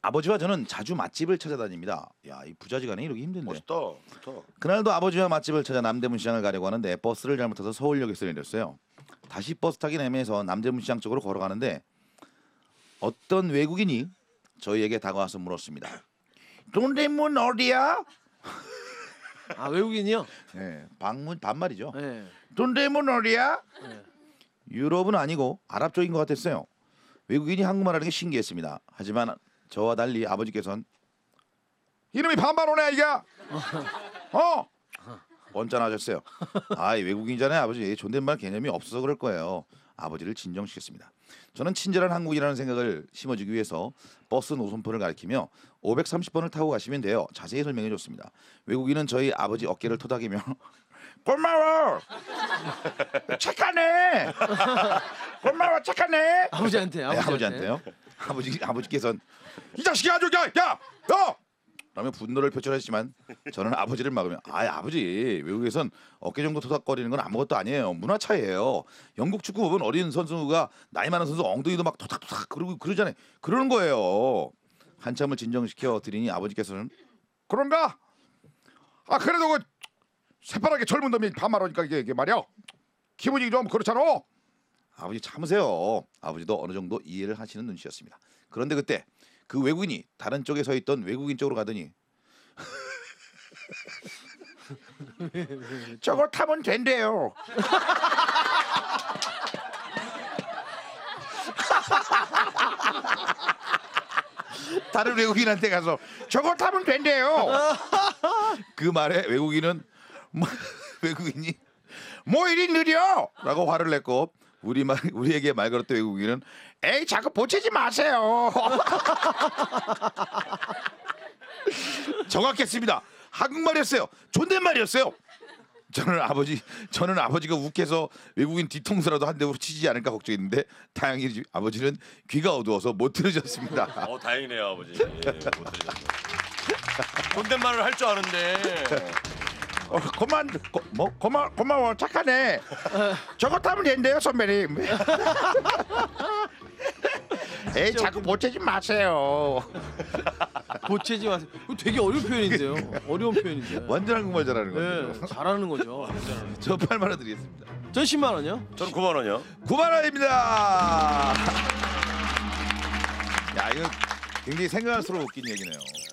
아버지와 저는 자주 맛집을 찾아다닙니다. 야, 이 부자지간에 이러기 힘든데. 멋있다. 좋다. 그날도 아버지와 맛집을 찾아 남대문 시장을 가려고 하는데 버스를 잘못 타서 서울역에서 내렸어요. 다시 버스 타기 애매해서 남대문 시장 쪽으로 걸어가는데 어떤 외국인이 저희에게 다가와서 물었습니다. 동대문 어디야? 아 외국인이요? 네, 반말이죠. 네. 동대문 어디야? 네. 유럽은 아니고 아랍 쪽인 것 같았어요. 외국인이 한국말하는 게 신기했습니다. 하지만 저와 달리 아버지께서는 이름이 반반오네 이가 언짢아하셨어요. 아이 외국인이잖아요 아버지. 존댓말 개념이 없어서 그럴 거예요. 아버지를 진정시켰습니다. 저는 친절한 한국이라는 생각을 심어주기 위해서 버스 노선표를 가리키며 530번을 타고 가시면 돼요. 자세히 설명해 줬습니다. 외국인은 저희 아버지 어깨를 토닥이며 고마워 착하네 고마워 착하네 아버지한테. 네, 아버지한테요. 아버지께서는 이 자식이 아주 야 너! 라며 분노를 표출하시지만 저는 아버지를 막으며 아버지 외국에선 어깨 정도 토닥거리는 건 아무것도 아니에요. 문화 차이예요. 영국 축구 보면 어린 선수가 나이 많은 선수 엉덩이도 막 토닥토닥 그러고 그러잖아요. 그러는 거예요. 한참을 진정시켜 드리니 아버지께서는 그런가? 그래도 그 새파랗게 젊은 놈이 반말하니까 이게 말이야 기분이 좀 그렇잖아. 아버지 참으세요. 아버지도 어느 정도 이해를 하시는 눈치였습니다. 그런데 그때 그 외국인이 다른 쪽에 서 있던 외국인 쪽으로 가더니 저거 타면 된대요. 다른 외국인한테 가서 저거 타면 된대요. 그 말에 외국인이 뭐 이리 느려? 라고 화를 냈고 우리에게 말 걸었던 외국인은 에이 자꾸 보채지 마세요. 정확했습니다. 한국말이었어요. 존댓말이었어요. 저는 아버지가 욱해서 외국인 뒤통수라도 한 대로 치지 않을까 걱정했는데 다행히 아버지는 귀가 어두워서 못 들으셨습니다. 다행이네요 아버지. 예, 못 들으셨네. 존댓말을 할 줄 아는데. 고마워 착하네. 저거 타면 된대요 선배님. 에이 자꾸 보채지 마세요. 보채지 마세요. 이거 되게 어려운 표현인데요. 어려운 표현인데. 완전 한국말 잘하는 거죠. 네, 잘하는 거죠. 저 8만 원 드리겠습니다. 전 10만 원이요? 저는 9만 원이요. 9만 원입니다. 야 이거 굉장히 생각할수록 웃긴 얘기네요.